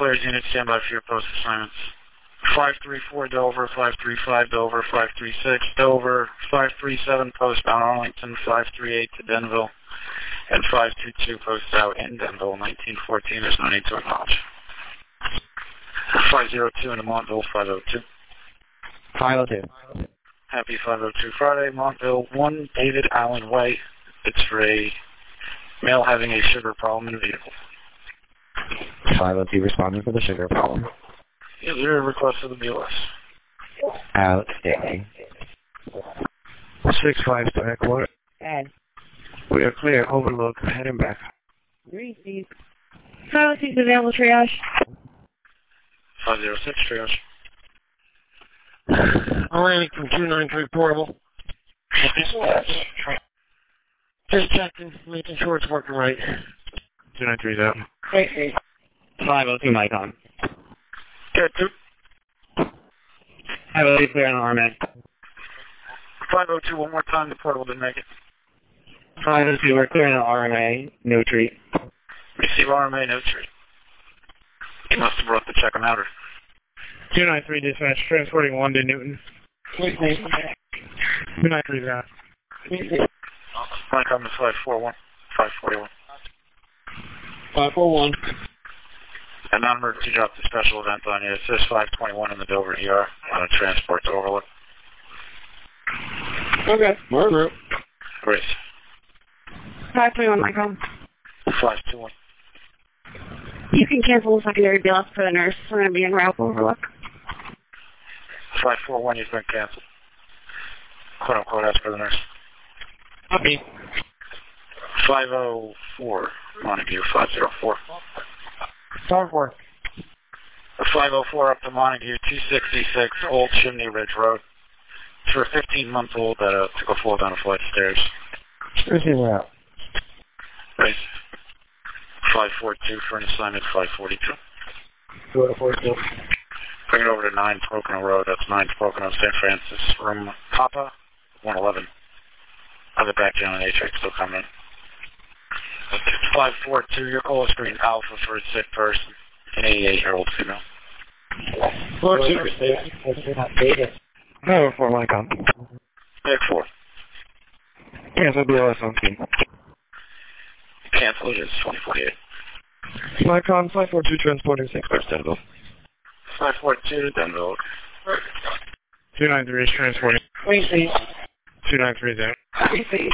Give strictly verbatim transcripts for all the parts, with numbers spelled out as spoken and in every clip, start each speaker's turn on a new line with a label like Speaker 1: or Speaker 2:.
Speaker 1: clears. Unit stand by for your post assignments. five three four Dover, five three five Dover, five three six Dover, five three seven postbound Arlington, five three eight to Denville, and five two two post out in Denville, nineteen fourteen. There's no need to acknowledge. five zero two in Montville, five oh two.
Speaker 2: five oh two.
Speaker 1: Happy five oh two Friday, Montville, one David Allen Way. It's for a male having a sugar problem in a vehicle.
Speaker 2: five oh two responding for the sugar problem.
Speaker 1: Is there a request for the B L S?
Speaker 2: Outstanding.
Speaker 3: six five to Eckler.
Speaker 4: Ed.
Speaker 3: We are clear. Overlook. Heading back.
Speaker 4: Receive. five oh two available triage.
Speaker 1: five zero six triage.
Speaker 3: Atlantic from two nine three portable. Just checking, making sure it's working right. two nine three's out.
Speaker 4: Receive.
Speaker 2: five oh two mic on.
Speaker 1: Good, two.
Speaker 2: five oh two clear on R M A.
Speaker 1: five oh two, one more time. The portable didn't make it.
Speaker 2: five oh two, we're clearing on R M A. No treat.
Speaker 1: Receive R M A, no treat. He must have brought the check on outer.
Speaker 3: two nine three dispatch, transporting one to Newton.
Speaker 4: Receive.
Speaker 3: two nine three's out.
Speaker 4: Receive.
Speaker 1: Mike on the five four one, five forty-one.
Speaker 4: five four one.
Speaker 1: A non-emergency drop to special event on you. It says five twenty-one in the Dover E R on a transport to Overlook.
Speaker 4: Okay. Murder.
Speaker 1: Grace.
Speaker 4: five twenty-one, Michael.
Speaker 1: five two one.
Speaker 4: You can cancel the secondary B L S for the nurse. We're going to be in Ralph Overlook.
Speaker 1: five four one, you've been canceled. Quote unquote, as for the nurse.
Speaker 3: Copy.
Speaker 1: five oh four, Montague, five oh four.
Speaker 3: five four.
Speaker 1: five oh four up to Montague, two sixty-six Old Chimney Ridge Road. It's for a fifteen-month-old that uh, took a fall down a flight of stairs.
Speaker 3: Receiver out.
Speaker 1: Race. five four two for an assignment, five forty-two.
Speaker 3: two four two.
Speaker 1: Bring it over to nine Pocono Road. That's nine Pocono, Saint Francis. Room Papa, one eleven. Other back down and H X still coming in. five four two, your call is screen Alpha for a sick person. An eighty-eight-year-old female.
Speaker 3: four two. No, for my com.
Speaker 1: Big four.
Speaker 3: Cancel B L S on scene.
Speaker 1: Cancel it is twenty forty-eight.
Speaker 3: My com, five four two transporting six first Denville.
Speaker 1: five four two to Denville.
Speaker 3: two nine three is transporting.
Speaker 4: Receive.
Speaker 3: two nine three is out.
Speaker 4: Receive.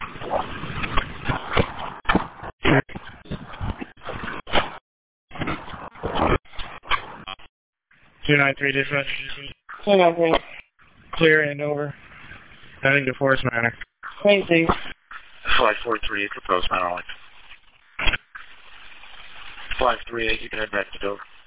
Speaker 3: two nine three dispatch.
Speaker 4: two nine three.
Speaker 3: Clear and over. Heading to Forest Manor.
Speaker 4: Receive.
Speaker 1: five four three, proposed Mount Arlington. five three eight, you can head back to Dover.